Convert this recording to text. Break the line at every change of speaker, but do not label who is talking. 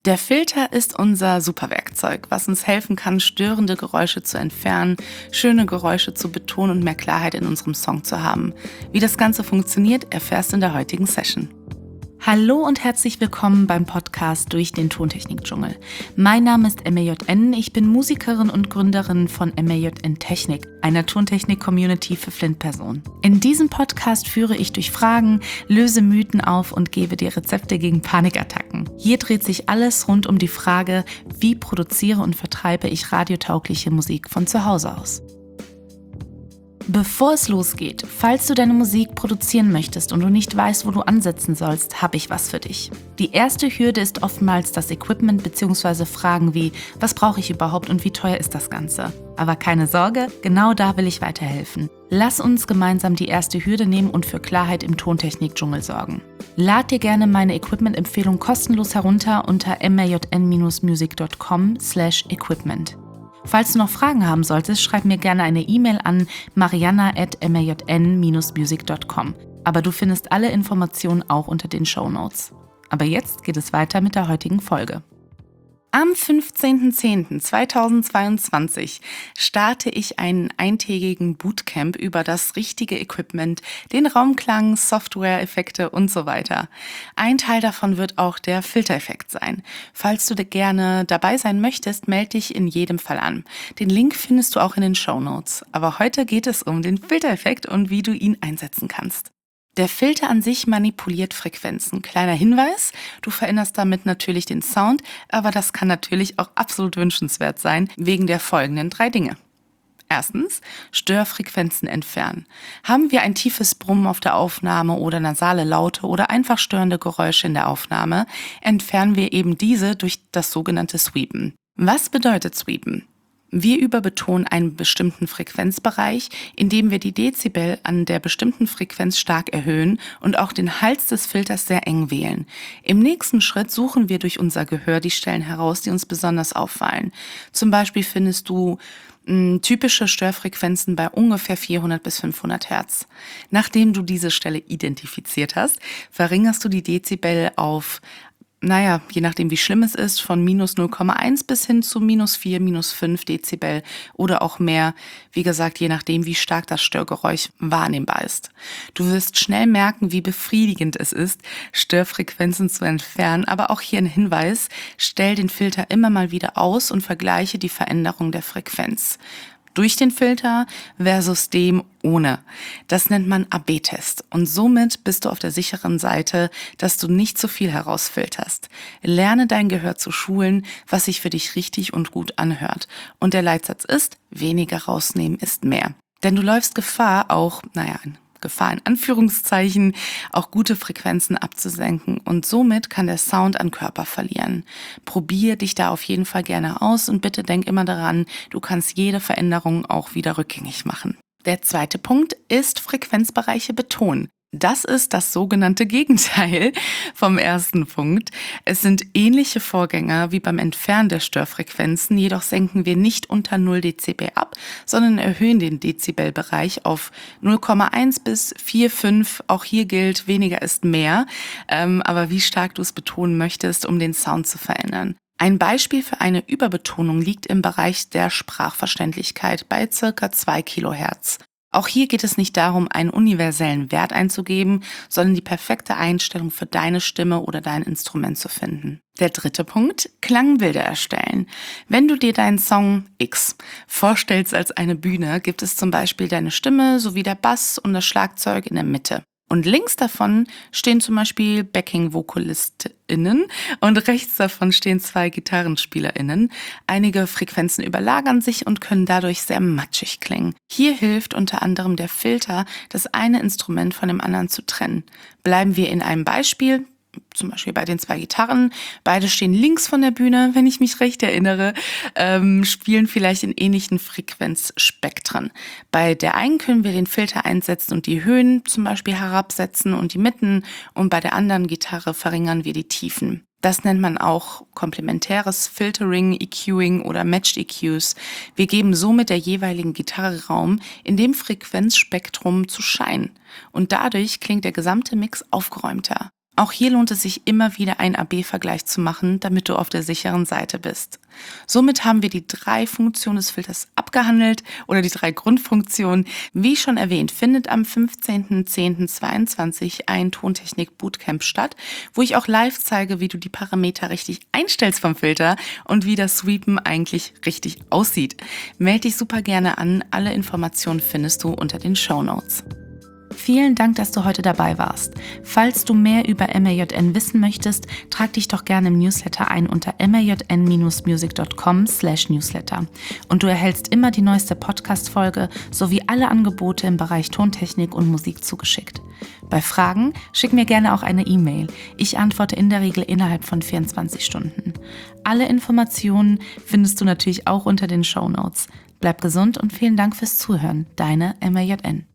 Der Filter ist unser Superwerkzeug, was uns helfen kann, störende Geräusche zu entfernen, schöne Geräusche zu betonen und mehr Klarheit in unserem Song zu haben. Wie das Ganze funktioniert, erfährst du in der heutigen Session. Hallo und herzlich willkommen beim Podcast durch den Tontechnik-Dschungel. Mein Name ist MAJN, ich bin Musikerin und Gründerin von MAJN Technik, einer Tontechnik-Community für Flint-Personen. In diesem Podcast führe ich durch Fragen, löse Mythen auf und gebe dir Rezepte gegen Panikattacken. Hier dreht sich alles rund um die Frage, wie produziere und vertreibe ich radiotaugliche Musik von zu Hause aus. Bevor es losgeht, falls du deine Musik produzieren möchtest und du nicht weißt, wo du ansetzen sollst, habe ich was für dich. Die erste Hürde ist oftmals das Equipment bzw. Fragen wie, was brauche ich überhaupt und wie teuer ist das Ganze? Aber keine Sorge, genau da will ich weiterhelfen. Lass uns gemeinsam die erste Hürde nehmen und für Klarheit im Tontechnik-Dschungel sorgen. Lad dir gerne meine Equipment-Empfehlung kostenlos herunter unter majn-music.com/equipment. Falls du noch Fragen haben solltest, schreib mir gerne eine E-Mail an mariana@majn-music.com. Aber du findest alle Informationen auch unter den Shownotes. Aber jetzt geht es weiter mit der heutigen Folge. Am 15.10.2022 starte ich einen eintägigen Bootcamp über das richtige Equipment, den Raumklang, Software-Effekte und so weiter. Ein Teil davon wird auch der Filtereffekt sein. Falls du gerne dabei sein möchtest, melde dich in jedem Fall an. Den Link findest du auch in den Shownotes. Aber heute geht es um den Filtereffekt und wie du ihn einsetzen kannst. Der Filter an sich manipuliert Frequenzen. Kleiner Hinweis, du veränderst damit natürlich den Sound, aber das kann natürlich auch absolut wünschenswert sein, wegen der folgenden 3 Dinge. Erstens, Störfrequenzen entfernen. Haben wir ein tiefes Brummen auf der Aufnahme oder nasale Laute oder einfach störende Geräusche in der Aufnahme, entfernen wir eben diese durch das sogenannte Sweepen. Was bedeutet Sweepen? Wir überbetonen einen bestimmten Frequenzbereich, indem wir die Dezibel an der bestimmten Frequenz stark erhöhen und auch den Hals des Filters sehr eng wählen. Im nächsten Schritt suchen wir durch unser Gehör die Stellen heraus, die uns besonders auffallen. Zum Beispiel findest du typische Störfrequenzen bei ungefähr 400 bis 500 Hertz. Nachdem du diese Stelle identifiziert hast, verringerst du die Dezibel auf je nachdem wie schlimm es ist, von minus 0,1 bis hin zu minus 4, minus 5 Dezibel oder auch mehr, wie gesagt, je nachdem wie stark das Störgeräusch wahrnehmbar ist. Du wirst schnell merken, wie befriedigend es ist, Störfrequenzen zu entfernen, aber auch hier ein Hinweis, stell den Filter immer mal wieder aus und vergleiche die Veränderung der Frequenz durch den Filter versus dem ohne. Das nennt man AB-Test und somit bist du auf der sicheren Seite, dass du nicht zu viel herausfilterst. Lerne dein Gehör zu schulen, was sich für dich richtig und gut anhört. Und der Leitsatz ist, weniger rausnehmen ist mehr. Denn du läufst Gefahr Gefahr in Anführungszeichen, auch gute Frequenzen abzusenken und somit kann der Sound an Körper verlieren. Probier dich da auf jeden Fall gerne aus und bitte denk immer daran, du kannst jede Veränderung auch wieder rückgängig machen. Der zweite Punkt ist Frequenzbereiche betonen. Das ist das sogenannte Gegenteil vom ersten Punkt. Es sind ähnliche Vorgänger wie beim Entfernen der Störfrequenzen, jedoch senken wir nicht unter 0 Dezibel ab, sondern erhöhen den Dezibelbereich auf 0,1 bis 4, 5. Auch hier gilt, weniger ist mehr, aber wie stark du es betonen möchtest, um den Sound zu verändern. Ein Beispiel für eine Überbetonung liegt im Bereich der Sprachverständlichkeit bei ca. 2 Kilohertz. Auch hier geht es nicht darum, einen universellen Wert einzugeben, sondern die perfekte Einstellung für deine Stimme oder dein Instrument zu finden. Der dritte Punkt, Klangbilder erstellen. Wenn du dir deinen Song X vorstellst als eine Bühne, gibt es zum Beispiel deine Stimme sowie der Bass und das Schlagzeug in der Mitte. Und links davon stehen zum Beispiel Backing-VokalistInnen und rechts davon stehen 2 GitarrenspielerInnen. Einige Frequenzen überlagern sich und können dadurch sehr matschig klingen. Hier hilft unter anderem der Filter, das eine Instrument von dem anderen zu trennen. Bleiben wir in einem Beispiel, zum Beispiel bei den 2 Gitarren, beide stehen links von der Bühne, wenn ich mich recht erinnere, spielen vielleicht in ähnlichen Frequenzspektren. Bei der einen können wir den Filter einsetzen und die Höhen zum Beispiel herabsetzen und die Mitten und bei der anderen Gitarre verringern wir die Tiefen. Das nennt man auch komplementäres Filtering, EQing oder Matched EQs. Wir geben somit der jeweiligen Gitarre Raum, in dem Frequenzspektrum zu scheinen. Und dadurch klingt der gesamte Mix aufgeräumter. Auch hier lohnt es sich immer wieder, einen AB-Vergleich zu machen, damit du auf der sicheren Seite bist. Somit haben wir die 3 Funktionen des Filters abgehandelt oder die 3 Grundfunktionen. Wie schon erwähnt, findet am 15.10.22 ein Tontechnik-Bootcamp statt, wo ich auch live zeige, wie du die Parameter richtig einstellst vom Filter und wie das Sweepen eigentlich richtig aussieht. Melde dich super gerne an. Alle Informationen findest du unter den Shownotes. Vielen Dank, dass du heute dabei warst. Falls du mehr über MAJN wissen möchtest, trag dich doch gerne im Newsletter ein unter majn-music.com/newsletter. Und du erhältst immer die neueste Podcast-Folge sowie alle Angebote im Bereich Tontechnik und Musik zugeschickt. Bei Fragen schick mir gerne auch eine E-Mail. Ich antworte in der Regel innerhalb von 24 Stunden. Alle Informationen findest du natürlich auch unter den Shownotes. Bleib gesund und vielen Dank fürs Zuhören. Deine MAJN.